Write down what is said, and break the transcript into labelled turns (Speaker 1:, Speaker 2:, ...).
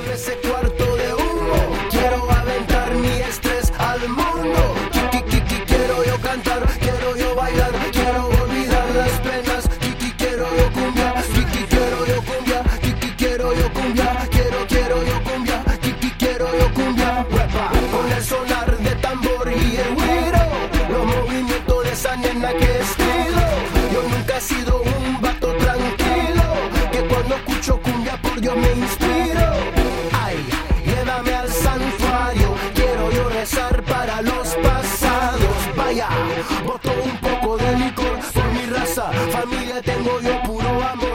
Speaker 1: darle ese cuarto de humo. Quiero aventar mi estrés al mundo. Quiero yo cantar, quiero yo bailar, quiero olvidar las penas. Quiero yo cumbia, quiero yo cumbia, quiero yo cumbia, quiero yo cumbia, quiero yo cumbia. Con el sonar de tambor y el güiro, los movimientos de esa nena que estilo. Yo nunca he sido un vato tranquilo, que cuando escucho cumbia por Dios me inspiro. Ay, llévame al santuario, quiero yo rezar para los pasados. Vaya, boto un poco de licor por mi raza, familia tengo yo puro amor.